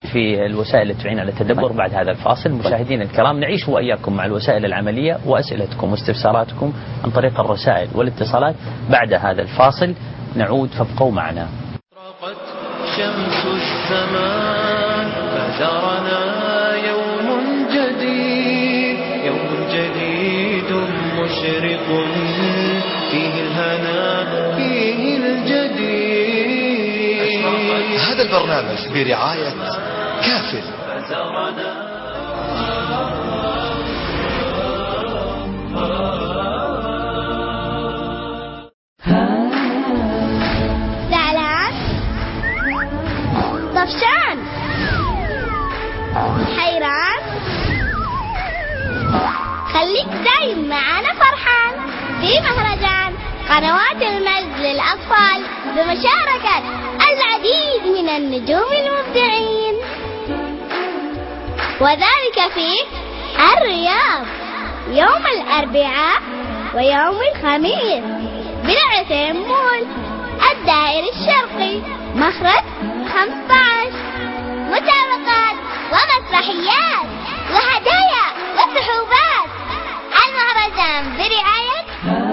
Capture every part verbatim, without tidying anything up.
في الوسائل التي تعين على التدبر بعد هذا الفاصل. مشاهدينا الكرام، نعيش وإياكم مع الوسائل العملية وأسئلتكم واستفساراتكم عن طريق الرسائل والاتصالات بعد هذا الفاصل. نعود فابقوا معنا. شمس الزمان فزرنا يوم جديد، يوم جديد مشرق فيه الهنا فيه الجديد. هذا البرنامج برعاية كافل. طفشان، حيران، خليك دايم معانا فرحان في مهرجان قنوات المجد للأطفال بمشاركة العديد من النجوم المبدعين، وذلك في الرياض يوم الأربعاء ويوم الخميس بالعتيم مول الدائري الشرقي مخرج خمسة عشر. مسابقات ومسرحيات وهدايا وسحوبات. المهرجان برعاية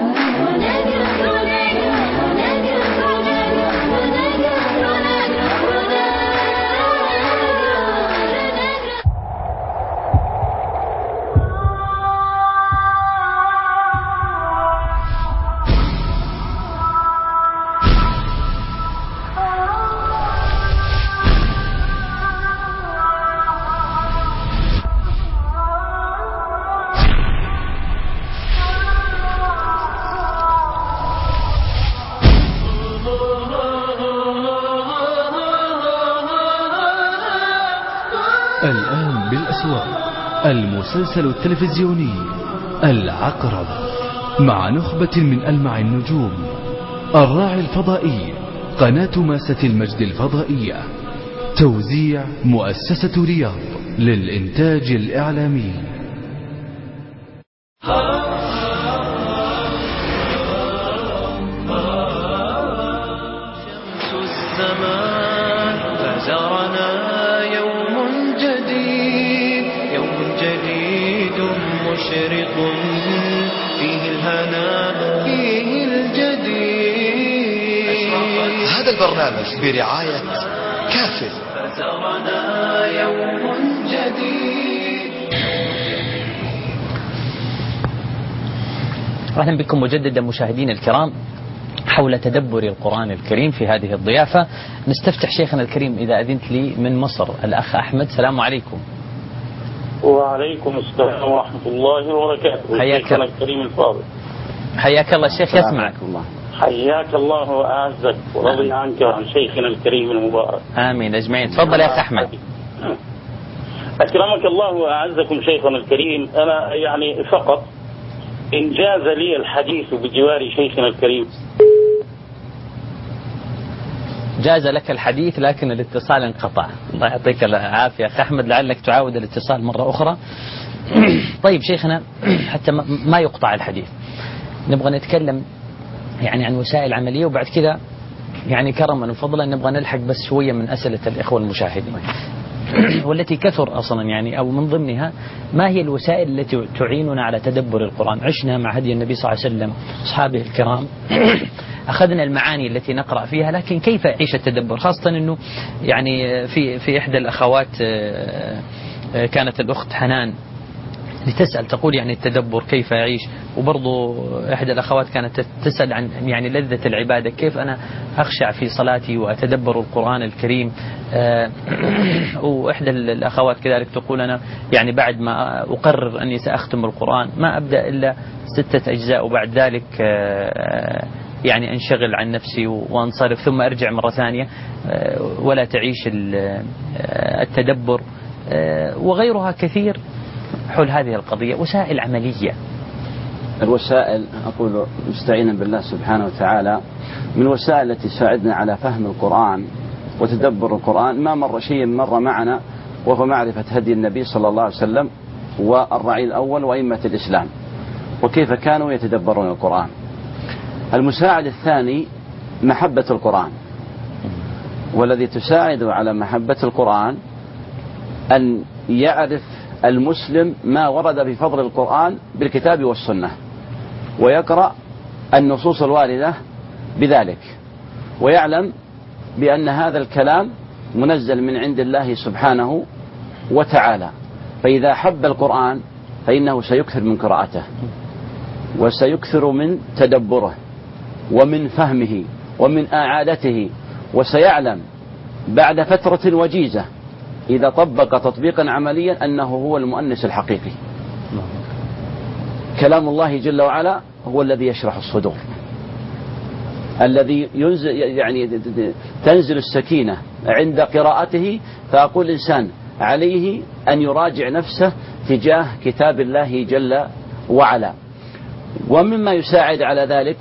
الآن بالأسواق المسلسل التلفزيوني العقرب مع نخبة من ألمع النجوم. الراعي الفضائي قناة ماسة المجد الفضائية. توزيع مؤسسة رياض للإنتاج الإعلامي. شمس الزمان فزرنا يوم جديد، يوم جديد مشرق فيه الهنا فيه الجديد. هذا البرنامج برعاية كافل. فزرنا يوم جديد. أهلا بكم مجددا مشاهدينا الكرام حول تدبر القرآن الكريم في هذه الضيافة. نستفتح شيخنا الكريم إذا أذنت لي من مصر الأخ أحمد. السلام عليكم. وعليكم السلام ورحمة الله وبركاته. حياك شيخنا الكريم الفاضل. حياك الله الشيخ، يسمعك. حياك الله وأعزك ورضي عنك عن شيخنا الكريم المبارك. آمين أجمعين. تفضل يا أخ أحمد. أكرمك الله وأعزكم شيخنا الكريم. أنا يعني فقط إن جاز لي الحديث بجوار شيخنا الكريم. جاز لك الحديث لكن الاتصال انقطع. الله يعطيك العافية أخ أحمد، لعلك تعاود الاتصال مرة أخرى. طيب شيخنا، حتى ما يقطع الحديث، نبغى نتكلم يعني عن وسائل عملية، وبعد كذا يعني كرما وفضلا نبغى نلحق بس شوية من أسئلة الإخوة المشاهدين والتي كثر أصلا يعني أو من ضمنها ما هي الوسائل التي تعيننا على تدبر القرآن. عشنا مع هدي النبي صلى الله عليه وسلم أصحابه الكرام أخذنا المعاني التي نقرأ فيها، لكن كيف يعيش التدبر؟ خاصة أنه يعني في في إحدى الأخوات كانت الأخت حنان لتسأل تقول يعني التدبر كيف يعيش، وبرضو إحدى الأخوات كانت تسأل عن يعني لذة العبادة، كيف أنا أخشع في صلاتي وأتدبر القرآن الكريم. وإحدى الأخوات كذلك تقول أنا يعني بعد ما أقرر أني سأختم القرآن ما أبدأ إلا ستة أجزاء، وبعد ذلك يعني أنشغل عن نفسي وأنصرف ثم أرجع مرة ثانية، ولا تعيش التدبر وغيرها كثير حول هذه القضية. وسائل عملية. الوسائل أقول مستعينا بالله سبحانه وتعالى من الوسائل التي تساعدنا على فهم القرآن وتدبر القرآن ما مر شيء مر معنا، وهو معرفة هدي النبي صلى الله عليه وسلم والرعي الأول وأئمة الإسلام وكيف كانوا يتدبرون القرآن. المساعد الثاني محبة القرآن، والذي تساعد على محبة القرآن أن يعرف المسلم ما ورد بفضل القرآن بالكتاب والسنة، ويقرأ النصوص الواردة بذلك، ويعلم بأن هذا الكلام منزل من عند الله سبحانه وتعالى. فإذا حب القرآن فإنه سيكثر من قراءته، وسيكثر من تدبره، ومن فهمه، ومن إعادته، وسيعلم بعد فترة وجيزة إذا طبق تطبيقا عمليا أنه هو المؤنس الحقيقي. كلام الله جل وعلا هو الذي يشرح الصدور، الذي ينزل يعني تنزل السكينة عند قراءته. فأقول الإنسان عليه أن يراجع نفسه تجاه كتاب الله جل وعلا. ومما يساعد على ذلك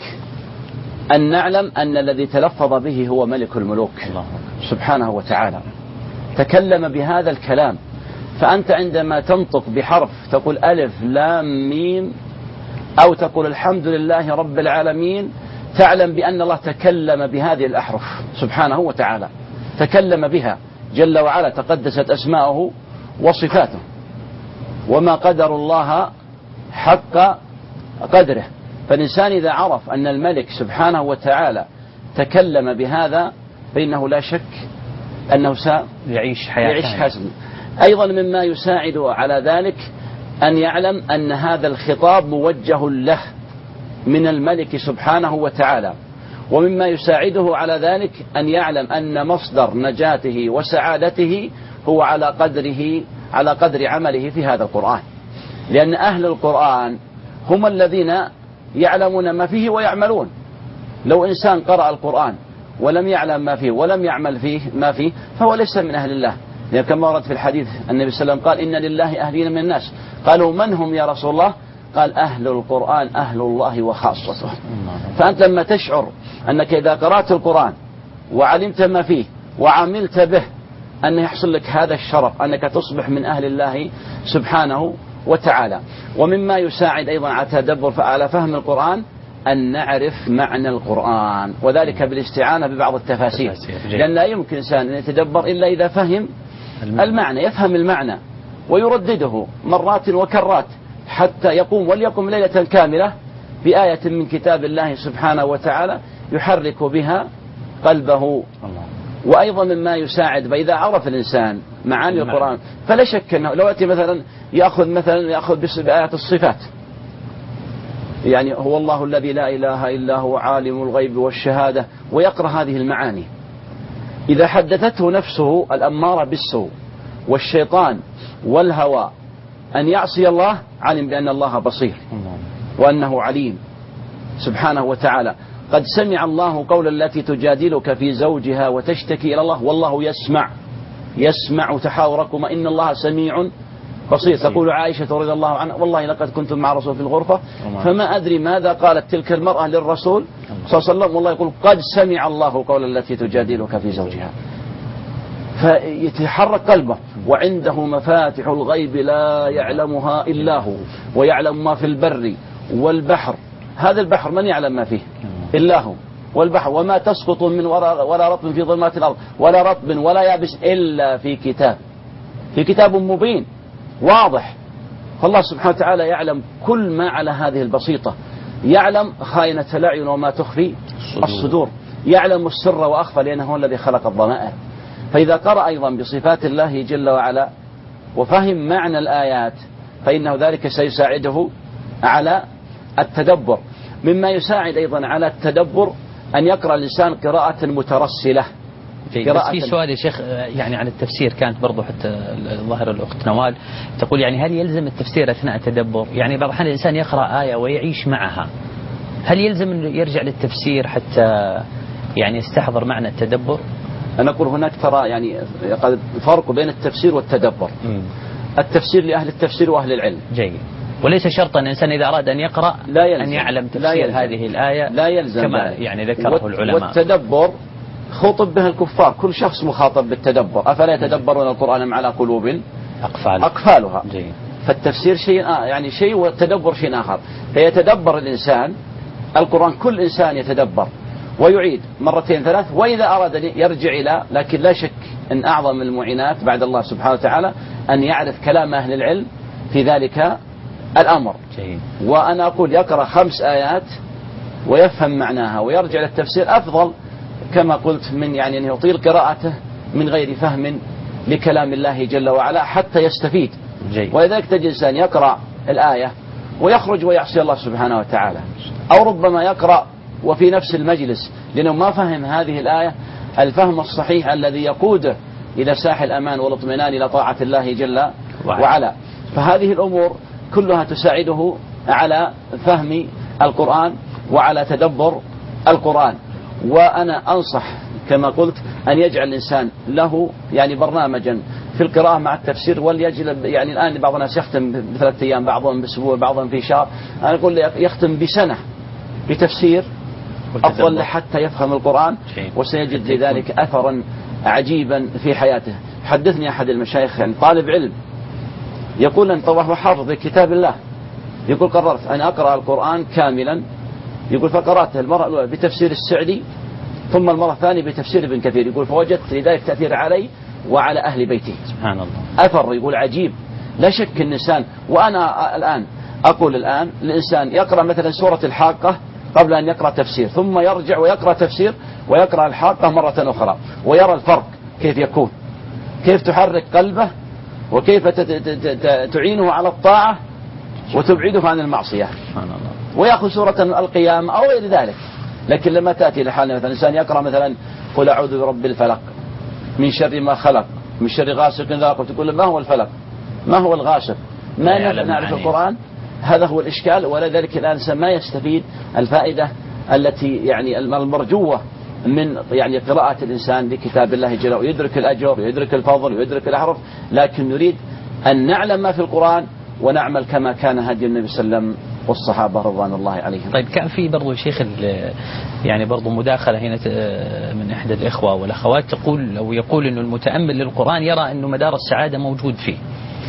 أن نعلم أن الذي تلفظ به هو ملك الملوك سبحانه وتعالى، تكلم بهذا الكلام. فأنت عندما تنطق بحرف تقول ألف لام ميم، أو تقول الحمد لله رب العالمين، تعلم بأن الله تكلم بهذه الأحرف سبحانه وتعالى، تكلم بها جل وعلا، تقدست أسماؤه وصفاته، وما قدر الله حق قدره. فالإنسان إذا عرف أن الملك سبحانه وتعالى تكلم بهذا فإنه لا شك أنه سيعيش حياة حسنة. أيضا مما يساعد على ذلك أن يعلم أن هذا الخطاب موجه له من الملك سبحانه وتعالى. ومما يساعده على ذلك أن يعلم أن مصدر نجاته وسعادته هو على قدره على قدر عمله في هذا القرآن، لأن أهل القرآن هم الذين يعلمون ما فيه ويعملون. لو إنسان قرأ القرآن ولم يعلم ما فيه ولم يعمل فيه ما فيه فهو ليس من أهل الله، لأن كما ورد في الحديث النبي صلى الله عليه وسلم قال إن لله أهلين من الناس. قالوا من هم يا رسول الله؟ قال أهل القرآن أهل الله وخاصته. فأنت لما تشعر أنك إذا قرأت القرآن وعلمت ما فيه وعملت به أن يحصل لك هذا الشرف أنك تصبح من أهل الله سبحانه وتعالى. ومما يساعد أيضا على تدبر على فهم القرآن أن نعرف معنى القرآن، وذلك بالاستعانة ببعض التفاسير، لأن لا يمكن إنسان أن يتدبر إلا إذا فهم المعنى، يفهم المعنى ويردده مرات وكرات حتى يقوم وليقم ليلة كاملة بآية من كتاب الله سبحانه وتعالى يحرك بها قلبه. وأيضا مما يساعد فإذا عرف الإنسان معاني القرآن فلا شك أنه لو أتي مثلا يأخذ مثلا يأخذ بآيات الصفات، يعني هو الله الذي لا إله إلا هو عالم الغيب والشهادة، ويقرأ هذه المعاني. إذا حدثته نفسه الأمارة بالسوء والشيطان والهوى أن يعصي الله، علم بأن الله بصير وأنه عليم سبحانه وتعالى. قد سمع الله قول التي تجادلك في زوجها وتشتكي إلى الله والله يسمع يسمع تحاوركما إن الله سميع بصير. تقول عائشة رضي الله عنها والله لقد كنت مع رسول في الغرفة فما أدري ماذا قالت تلك المرأة للرسول صلى الله عليه وسلم، والله يقول قد سمع الله قول التي تجادلك في زوجها، فيتحرك قلبه. وعنده مفاتح الغيب لا يعلمها إلا هو، ويعلم ما في البر والبحر. هذا البحر من يعلم ما فيه إلا هو، والبحر وما تسقط من ولا رطب في ظلمات الأرض ولا رطب ولا يابس إلا في كتاب في كتاب مبين واضح. فالله سبحانه وتعالى يعلم كل ما على هذه البسيطة، يعلم خائنة الأعين وما تخفي الصدور، يعلم السر وأخفى لأنه هو الذي خلق الضمائر. فإذا قرأ أيضا بصفات الله جل وعلا وفهم معنى الآيات فإنه ذلك سيساعده على التدبر. مما يساعد أيضا على التدبر أن يقرأ الإنسان قراءة مترسلة. بس في سؤال يا شيخ يعني عن التفسير، كانت برضو حتى ظاهر الأخت نوال تقول يعني هل يلزم التفسير أثناء التدبر؟ يعني بعض الأحيان الإنسان يقرأ آية ويعيش معها، هل يلزم أنه يرجع للتفسير حتى يعني يستحضر معنى التدبر؟ أنا أقول هناك ترى يعني فرق بين التفسير والتدبر. م. التفسير لأهل التفسير وأهل العلم. جيد. وليس شرطا أن الإنسان إذا أراد أن يقرأ لا يلزم. أن يعلم تفسير هذه الآية لا يلزم كما ذلك. يعني ذكره العلماء. والتدبر خطب به الكفار، كل شخص مخاطب بالتدبر. أفلا يتدبرون القرآن على قلوب أقفال. أقفالها. جيد. فالتفسير شيء يعني شيء والتدبر شيء آخر. فيتدبر الإنسان القرآن، كل إنسان يتدبر ويعيد مرتين ثلاث، وإذا أراد يرجع إلى، لكن لا شك أن أعظم المعينات بعد الله سبحانه وتعالى أن يعرف كلام أهل العلم في ذلك الأمر. جيد. وأنا أقول يقرأ خمس آيات ويفهم معناها ويرجع للتفسير أفضل كما قلت من يعني أن يطيل قراءته من غير فهم لكلام الله جل وعلا حتى يستفيد. جيد. ولذلك تجد إنسان يقرأ الآية ويخرج ويعصي الله سبحانه وتعالى، أو ربما يقرأ وفي نفس المجلس لأنه ما فهم هذه الآية الفهم الصحيح الذي يقوده إلى ساح الأمان والاطمئنان إلى طاعة الله جل وعلا. فهذه الأمور كلها تساعده على فهم القرآن وعلى تدبر القرآن. وأنا أنصح كما قلت أن يجعل الإنسان له يعني برنامجا في القراءة مع التفسير، وليجلب يعني الآن بعض الناس يختم بثلاثة أيام، بعضهم بأسبوع، بعضهم في شهر. أنا أقول يختم بسنة بتفسير أفضل حتى يفهم القرآن، وسيجد لذلك أثرا عجيبا في حياته. حدثني أحد المشايخ يعني طالب علم يقول أن طبعا حافظ كتاب الله، يقول قررت أن أقرأ القرآن كاملا، يقول فقرأته المرة الأولى بتفسير السعدي ثم المرة الثانية بتفسير ابن كثير، يقول فوجدت لذلك تأثير علي وعلى أهل بيتي. سبحان الله. أثر يقول عجيب. لا شك الإنسان، وأنا الآن أقول الآن الإنسان يقرأ مثلا سورة الحاقة قبل أن يقرأ تفسير، ثم يرجع ويقرأ تفسير ويقرأ الحاقة مرة أخرى، ويرى الفرق كيف يكون، كيف تحرك قلبه، وكيف تعينه على الطاعة وتبعده عن المعصية. سبحان الله. ويأخذ سورة القيامة أو غير ذلك. لكن لما تأتي لحالنا مثلا الإنسان يقرأ مثلا قل أعوذ برب الفلق من شر ما خلق من شر غاسق إذا وقب، تقول ما هو الفلق؟ ما هو الغاسق؟ ما نعرف القرآن؟ هذا هو الإشكال. ولذلك الإنسان ما يستفيد الفائدة التي يعني المرجوة من يعني قراءة الإنسان لكتاب الله جل وعلا، يدرك الأجر ويدرك الفضل ويدرك الأحرف، لكن نريد أن نعلم ما في القرآن ونعمل كما كان هدي النبي صلى الله عليه وسلم والصحابة رضوان الله عليهم. طيب كان في برضو شيخ يعني برضو مداخلة هنا من إحدى الإخوة والأخوات تقول أو يقول إنه المتأمل للقرآن يرى إنه مدار السعادة موجود فيه،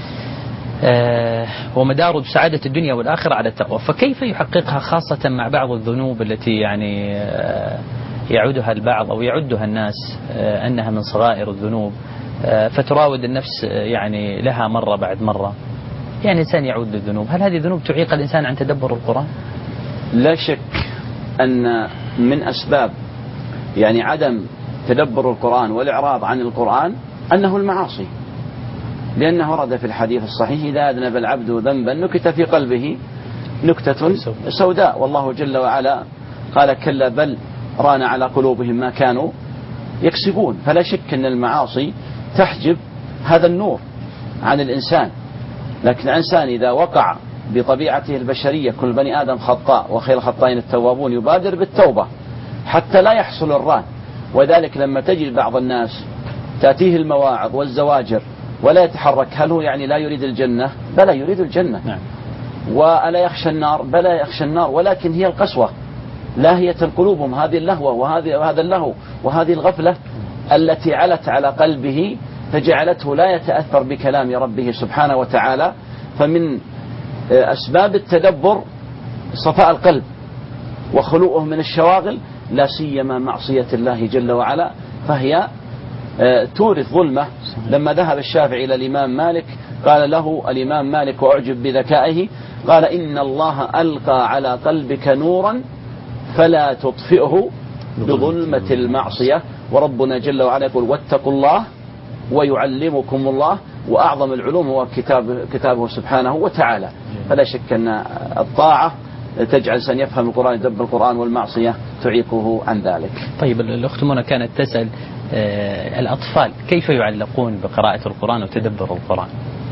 آه ومدار سعادة الدنيا والآخرة على التقوى، فكيف يحققها خاصة مع بعض الذنوب التي يعني آه يعدها البعض أو يعدها الناس آه أنها من صغائر الذنوب، آه فتراود النفس يعني لها مرة بعد مرة، يعني إنسان يعود للذنوب، هل هذه الذنوب تعيق الإنسان عن تدبر القرآن؟ لا شك أن من أسباب يعني عدم تدبر القرآن والإعراض عن القرآن أنه المعاصي، لأنه ورد في الحديث الصحيح إذا أذنب العبد ذنبا نكت في قلبه نكتة سوداء، والله جل وعلا قال كلا بل ران على قلوبهم ما كانوا يكسبون. فلا شك أن المعاصي تحجب هذا النور عن الإنسان. لكن الإنسان إذا وقع بطبيعته البشرية كل بني آدم خطاء وخير الخطائين التوابون يبادر بالتوبة حتى لا يحصل الران. وذلك لما تجد بعض الناس تأتيه المواعظ والزواجر ولا يتحرك، هل هو يعني لا يريد الجنة؟ بلى يريد الجنة. نعم. وألا يخشى النار؟ بلى يخشى النار، ولكن هي القسوة لاهية قلوبهم، هذه اللهوة وهذه وهذا اللهو وهذه الغفلة التي علت على قلبه فجعلته لا يتأثر بكلام ربه سبحانه وتعالى. فمن أسباب التدبر صفاء القلب وخلوءه من الشواغل، لا سيما معصية الله جل وعلا، فهي تورث ظلمة. لما ذهب الشافعي إلى الإمام مالك قال له الإمام مالك وأعجب بذكائه، قال إن الله ألقى على قلبك نورا فلا تطفئه بظلمة المعصية، وربنا جل وعلا يقول واتقوا الله ويعلمكم الله، وأعظم العلوم هو كتاب كتابه سبحانه وتعالى. فلا شك أن الطاعة تجعل سن يفهم القرآن يدبر القرآن، والمعصية تعيقه عن ذلك. طيب الأخت منى كانت تسأل آه الأطفال كيف يعلقون بقراءة القرآن وتدبر القرآن؟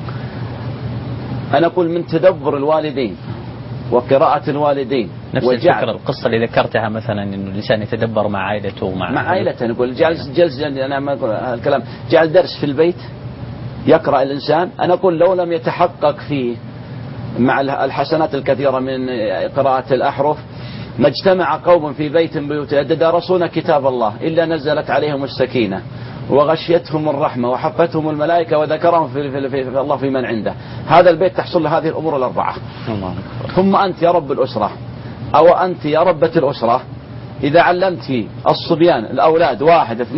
أنا أقول من تدبر الوالدين وقراءة الوالدين نفس الفكرة القصة اللي ذكرتها مثلا إنه الإنسان يتدبر مع عائلته ومع مع عائلته. نقول جالس جلس أنا ما أقول الكلام جعل درس في البيت يقرأ الإنسان. أنا أقول لو لم يتحقق فيه مع الحسنات الكثيرة من قراءة الأحرف ما اجتمع قوم في بيت بيوت يتدارسون كتاب الله إلا نزلت عليهم السكينة وغشيتهم الرحمة وحفتهم الملائكة وذكرهم في, في, في, في الله في من عنده. هذا البيت تحصل له هذه الأمور الأربعة. ثم أنت يا رب الأسرة أو أنت يا ربة الأسرة إذا علمت الصبيان الأولاد واحد اثنين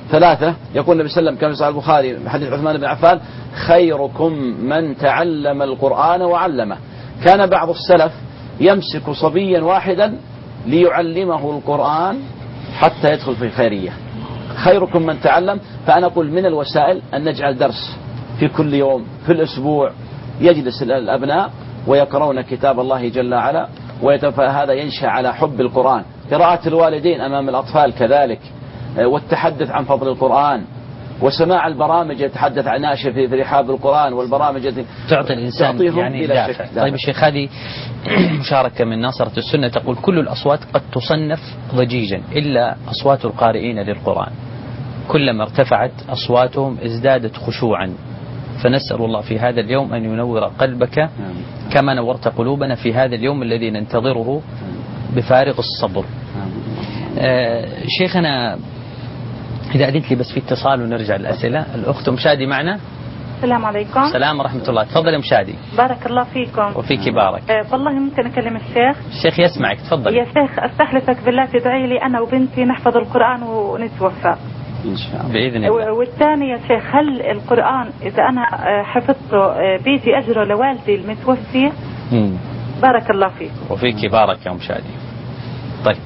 ثلاثة. يقول النبي صلى الله عليه وسلم كما في صحيح البخاري حديث عثمان بن عفان: خيركم من تعلم القرآن وعلمه. كان بعض السلف يمسك صبيا واحدا ليعلمه القرآن حتى يدخل في الخيرية. خيركم من تعلم. فأنا أقول من الوسائل أن نجعل درس في كل يوم في الأسبوع يجلس الأبناء ويقرؤون كتاب الله جل وعلا، وهذا ينشأ على حب القرآن. قراءة الوالدين أمام الأطفال كذلك، والتحدث عن فضل القرآن، وسماع البرامج يتحدث عن ناشئ في رحاب القرآن، والبرامج تعطي الإنسان يعني دافع. طيب الشيخ، هذه مشاركة من ناصرة السنة تقول: كل الأصوات قد تصنف ضجيجا إلا أصوات القارئين للقرآن، كلما ارتفعت أصواتهم ازدادت خشوعا، فنسأل الله في هذا اليوم أن ينور قلبك كما نورت قلوبنا في هذا اليوم الذي ننتظره بفارغ الصبر. آه شيخنا، إذا أذنت لي بس في اتصال ونرجع للأسئلة. الأخت أم شادي معنا. السلام عليكم. السلام ورحمة الله. تفضل أم شادي. بارك الله فيكم. وفيك بارك. أه والله ممكن أكلم الشيخ؟ الشيخ يسمعك، تفضل. يا شيخ، أستحلفك بالله تدعي لي أنا وبنتي نحفظ القرآن ونتوفى إن شاء الله بإذن الله. والثاني يا شيخ، هل القرآن إذا أنا حفظته بيجي أجره لوالدي المتوفي؟ مم. بارك الله فيك. وفيك بارك يا أم شادي. طيب،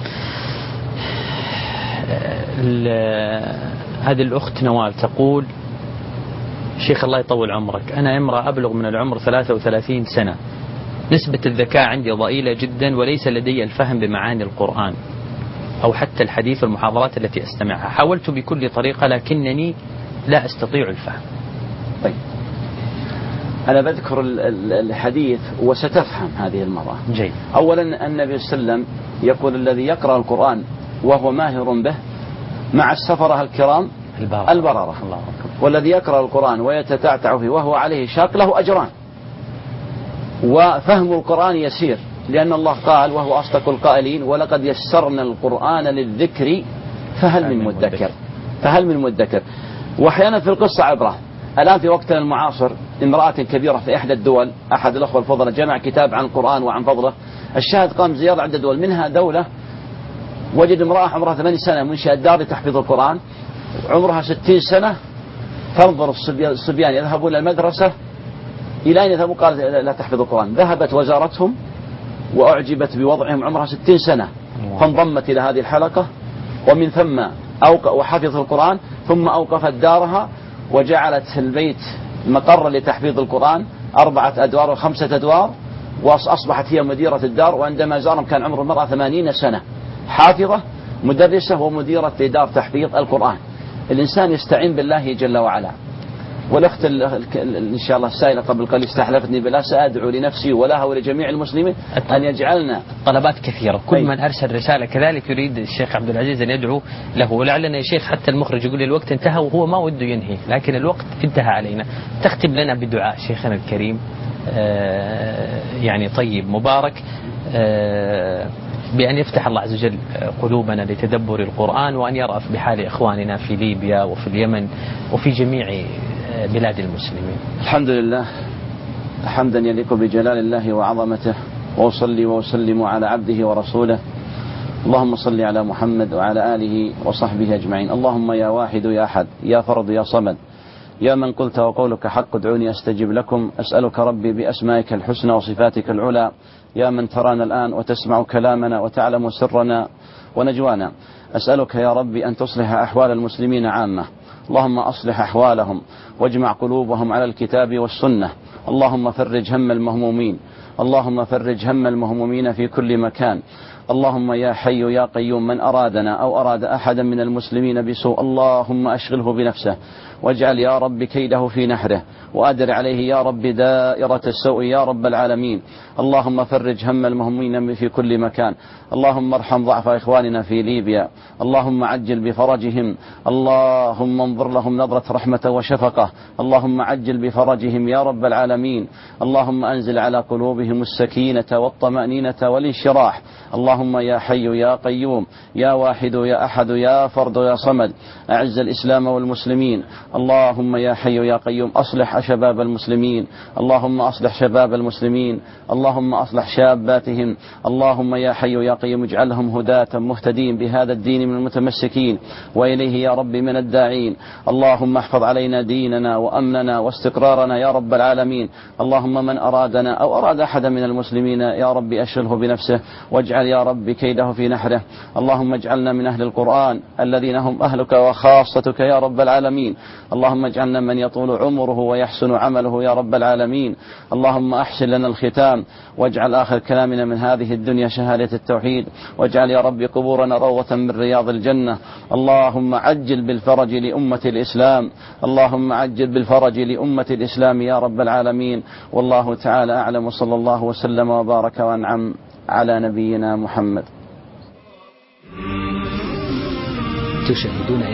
هذه الأخت نوال تقول: شيخ الله يطول عمرك، أنا امرأة أبلغ من العمر ثلاثة وثلاثين سنة، نسبة الذكاء عندي ضئيلة جدا، وليس لدي الفهم بمعاني القرآن أو حتى الحديث والمحاضرات التي أستمعها. حاولت بكل طريقة لكنني لا أستطيع الفهم. طيب، أنا بذكر الحديث وستفهم هذه المرة. جيد. أولا النبي صلى الله عليه وسلم يقول: الذي يقرأ القرآن وهو ماهر به مع السفرة الكرام البررة, البررة. الله أكبر. والذي يقرأ القرآن ويتتعتع فيه وهو عليه شاق له أجران. وفهم القرآن يسير، لأن الله قال وهو أصدق القائلين: ولقد يسرنا القرآن للذكر فهل من مدكر. فهل من مدكر. وأحيانا في القصة عبرة. الآن في وقتنا المعاصر امرأة كبيرة في إحدى الدول، أحد الأخوة الفضلاء جمع كتاب عن القرآن وعن فضله. الشاهد قام زيارة عدة دول، منها دولة وجد امرأة عمرها ثمانين سنة منشئة دار لتحفيظ القرآن، عمرها ستين سنة تنظر الصبيان يذهبون إلى المدرسة إلى أن يذهبوا، قال لا تحفظ القرآن. ذهبت وزارتهم وأعجبت بوضعهم، عمرها ستين سنة، فانضمت إلى هذه الحلقة، ومن ثم أوق وحفظ القرآن، ثم أوقفت دارها وجعلت البيت مقر لتحفيظ القرآن، أربعة أدوار وخمسة أدوار، وأصبحت هي مديرة الدار. وعندما زارهم كان عمر المرأة ثمانين سنة، حافظة مدرسة ومديرة لدار تحفيظ القرآن. الإنسان يستعين بالله جل وعلا. والأخت إن شاء الله السائلة قبل قليل استحلفتني بالله، سأدعو لنفسي ولها ولجميع المسلمين أن يجعلنا. طلبات كثيرة، كل من أرسل رسالة كذلك يريد الشيخ عبد العزيز أن يدعو له، ولعلنا يا شيخ حتى المخرج يقول لي الوقت انتهى وهو ما وده ينهي، لكن الوقت انتهى علينا. تختم لنا بدعاء شيخنا الكريم آه يعني طيب مبارك، آه بأن يفتح الله عز وجل قلوبنا لتدبر القرآن، وأن يرأف بحال إخواننا في ليبيا وفي اليمن وفي جميع بلاد المسلمين. الحمد لله حمدا يليق بجلال الله وعظمته، وأصلي وأسلم على عبده ورسوله. اللهم صل على محمد وعلى آله وصحبه أجمعين. اللهم يا واحد يا أحد يا فرد يا صمد، يا من قلت وقولك حق ادعوني أستجب لكم. أسألك ربي بأسمائك الحسنى وصفاتك العلى، يا من ترانا الآن وتسمع كلامنا وتعلم سرنا ونجوانا، أسألك يا ربي أن تصلح أحوال المسلمين عامة. اللهم أصلح أحوالهم واجمع قلوبهم على الكتاب والسنة. اللهم فرج هم المهمومين، اللهم فرج هم المهمومين في كل مكان. اللهم يا حي يا قيوم، من أرادنا أو أراد أحدا من المسلمين بسوء اللهم أشغله بنفسه، واجعل يا رب كيده في نحره، وأدر عليه يا رب دائرة السوء يا رب العالمين. اللهم فرج هم المهمومين في كل مكان. اللهم ارحم ضعف إخواننا في ليبيا، اللهم عجل بفرجهم، اللهم انظر لهم نظرة رحمة وشفقة، اللهم عجل بفرجهم يا رب العالمين. اللهم أنزل على قلوبهم السكينة والطمأنينة والانشراح. اللهم يا حي يا قيوم يا واحد يا أحد يا فرد يا صمد، أعز الإسلام والمسلمين. اللهم يا حي يا قيوم أصلح شباب المسلمين، اللهم أصلح شباب المسلمين، اللهم أصلح شاباتهم، اللهم يا حي يا قيوم اجعلهم هداة مهتدين بهذا الدين من المتمسكين وإليه يا رب من الداعين. اللهم احفظ علينا ديننا وأمننا واستقرارنا يا رب العالمين. اللهم من أرادنا أو أراد أحدا من المسلمين يا رب أشغله بنفسه واجعل يا رب كيده في نحره. اللهم اجعلنا من أهل القرآن الذين هم أهلك وخاصتك يا رب العالمين. اللهم اجعلنا من يطول عمره ويحسن عمله يا رب العالمين. اللهم أحسن لنا الختام واجعل آخر كلامنا من هذه الدنيا شهادة التوحيد، واجعل يا رب قبورنا روضة من رياض الجنة. اللهم عجل بالفرج لأمة الإسلام، اللهم عجل بالفرج لأمة الإسلام يا رب العالمين. والله تعالى أعلم، وصلى الله وسلم وبارك وأنعم على نبينا محمد. تشاهدون